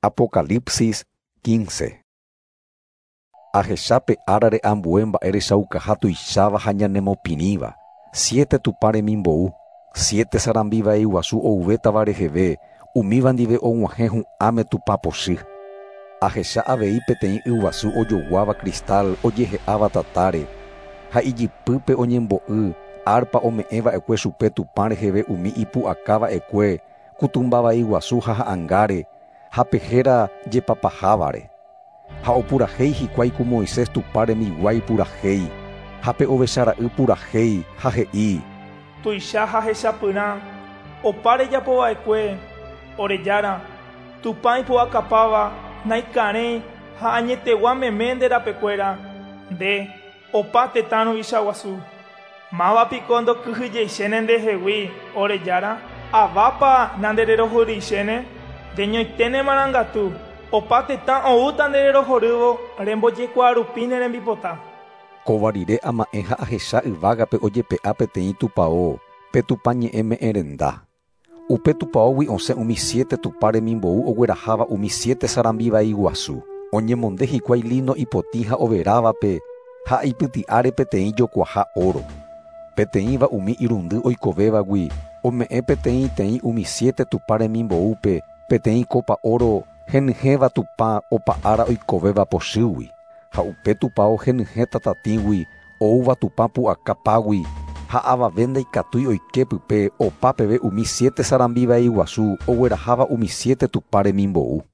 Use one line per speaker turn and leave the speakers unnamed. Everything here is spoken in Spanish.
Apocalipsis 15. Ahechápe árare ambue mba'erechaukaha tuicháva ha ñanemopirĩva, 7 tupãre mimbou, 7 sarambiva iguasu ouvétava reheve, umíva ndive og̃uahẽ hu'ãme tupa pochy. Ahecha avei peteĩ yguasu ojoguáva cristal ojehe'áva tatáre, ha ijypýpe oñembo'y arpa ome'ẽva'ekue chupe tupã reheve umi ipu'akava'ekue kutumbava iguasu ha ha'angáre ha pehéra jepapahávare. Ha opurahéi hikuái ku Moisés tupáre miguái purahéi, ha pe ovechara'y purahéi ha he'i:
tuicha ha hechapyrã, opa rejapova'ekue, orejára, tupã ipu'akapáva, naikarẽ ha añetegua meme nderapekuéra, nde opa tetã rovichaguasu. Mávapiko ndokyhyjeichéne ndehegui, orejára, avápa nandererohorýichéne, reñoiténe marangatu, opa tetã oúta ndererohorývo rembojekuaa rupi nerembipota.
Kóva rire ama'ẽ ha ahecha yvágape ojepe'a peteĩ tupão pe tupa ñe'ẽ me'ẽrenda. Upe tupãógui osẽ umi 7 tupa remimbou ogueraháva umi 7 sarambiva iguasu, oñemonde hikuái lino ipotĩ ha overávape ha ipyti'áre peteĩ jokuaha oro. Peteĩva umi irundy oikovévagui ome'ẽ peteĩ teĩ umi 7 tupa remimboúpe peteĩ copa oro henyhẽva tupa opa'ára oikovéva pochýgui. Ha upe tupão henyhẽ tatatĩgui oúva tupa pu'akapágui ha avave ndaikatúi oike pype opa peve umi 7 sarambiva iguasu ogueraháva umi 7 tupa remimbou.